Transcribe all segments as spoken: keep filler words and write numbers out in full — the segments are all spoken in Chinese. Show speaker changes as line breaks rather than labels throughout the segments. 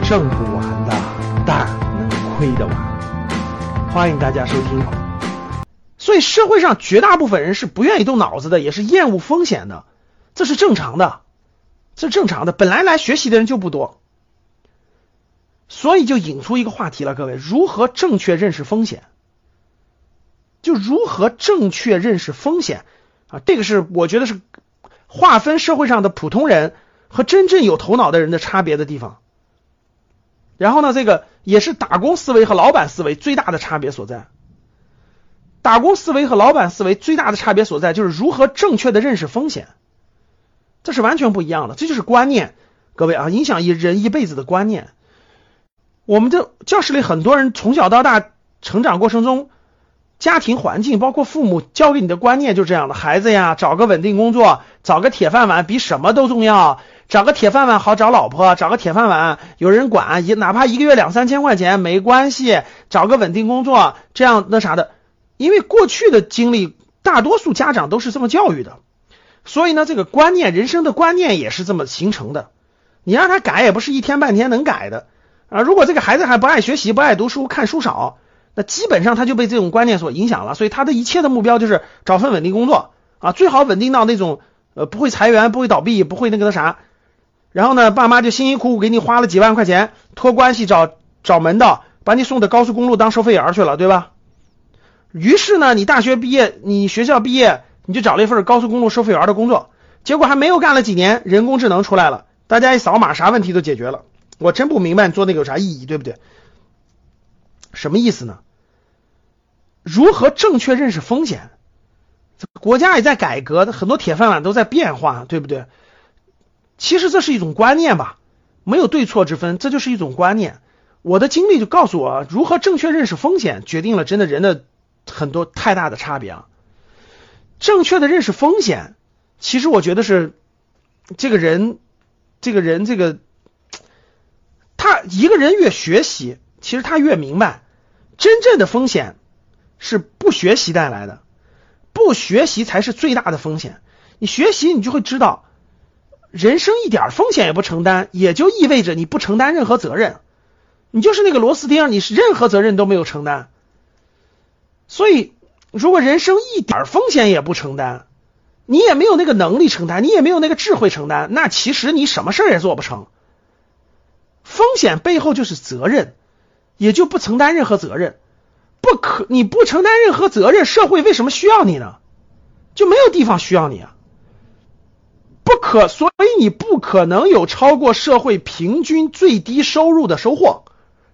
挣不完的但能亏得完。欢迎大家收听。所以社会上绝大部分人是不愿意动脑子的，也是厌恶风险的，这是正常的，这是正常的，本来来学习的人就不多。所以就引出一个话题了，各位，如何正确认识风险？就如何正确认识风险啊，这个是我觉得是划分社会上的普通人和真正有头脑的人的差别的地方。然后呢，这个也是打工思维和老板思维最大的差别所在。打工思维和老板思维最大的差别所在就是如何正确的认识风险，这是完全不一样的，这就是观念，各位啊，影响一人一辈子的观念。我们的教室里很多人从小到大成长过程中，家庭环境包括父母教给你的观念就这样的，孩子呀，找个稳定工作，找个铁饭碗比什么都重要，找个铁饭碗好找老婆，找个铁饭碗有人管，哪怕一个月两三千块钱没关系，找个稳定工作，这样那啥的。因为过去的经历大多数家长都是这么教育的，所以呢这个观念，人生的观念也是这么形成的，你让他改也不是一天半天能改的啊。如果这个孩子还不爱学习，不爱读书，看书少，那基本上他就被这种观念所影响了，所以他的一切的目标就是找份稳定工作啊，最好稳定到那种呃不会裁员，不会倒闭，不会那个啥。然后呢，爸妈就辛辛苦苦给你花了几万块钱，托关系找找门道，把你送到高速公路当收费员去了，对吧？于是呢，你大学毕业，你学校毕业，你就找了一份高速公路收费员的工作，结果还没有干了几年，人工智能出来了，大家一扫码，啥问题都解决了。我真不明白你做那个有啥意义，对不对？什么意思呢？如何正确认识风险？国家也在改革，很多铁饭碗都在变化，对不对？其实这是一种观念吧，没有对错之分，这就是一种观念。我的经历就告诉我，如何正确认识风险，决定了真的人的很多太大的差别啊。正确的认识风险，其实我觉得是这个人，这个人这个他一个人越学习，其实他越明白，真正的风险是不学习带来的，不学习才是最大的风险。你学习，你就会知道，人生一点风险也不承担，也就意味着你不承担任何责任，你就是那个螺丝钉，你是任何责任都没有承担。所以如果人生一点风险也不承担，你也没有那个能力承担，你也没有那个智慧承担，那其实你什么事儿也做不成。风险背后就是责任，也就不承担任何责任。不可，你不承担任何责任，社会为什么需要你呢？就没有地方需要你啊。不可，所以你不可能有超过社会平均最低收入的收获。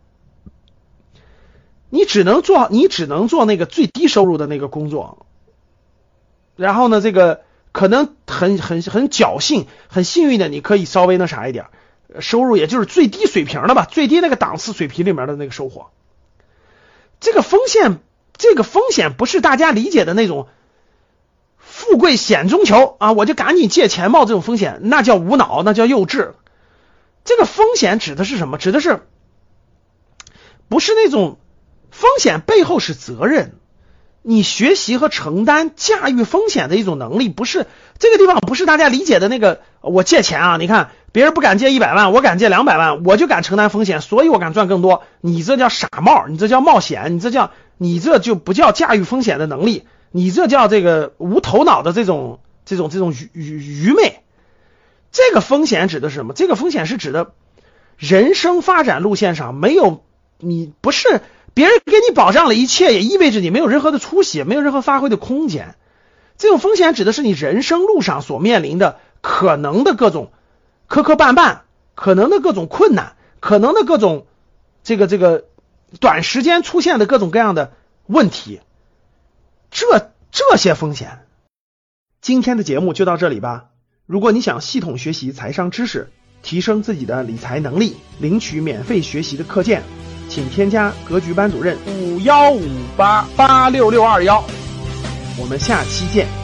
你只能做，你只能做那个最低收入的那个工作。然后呢，这个可能很很很侥幸，很幸运的，你可以稍微那啥一点，收入也就是最低水平的吧，最低那个档次水平里面的那个收获。这个风险，这个风险不是大家理解的那种富贵险中求啊，我就赶紧借钱冒这种风险，那叫无脑，那叫幼稚。这个风险指的是什么？指的是不是那种风险背后是责任，你学习和承担驾驭风险的一种能力，不是这个地方不是大家理解的那个我借钱啊，你看别人不敢借一百万，我敢借两百万，我就敢承担风险，所以我敢赚更多。你这叫傻帽，你这叫冒险，你这叫你这就不叫驾驭风险的能力，你这叫这个无头脑的这种这种这种愚愚愚昧。这个风险指的是什么？这个风险是指的人生发展路线上没有你，不是别人给你保障了一切，也意味着你没有任何的出息，没有任何发挥的空间。这种风险指的是你人生路上所面临的可能的各种磕磕绊绊，可能的各种困难，可能的各种这个这个短时间出现的各种各样的问题，这这些风险。今天的节目就到这里吧。如果你想系统学习财商知识，提升自己的理财能力，领取免费学习的课件，请添加格局班主任五幺五八八六六二幺。我们下期见。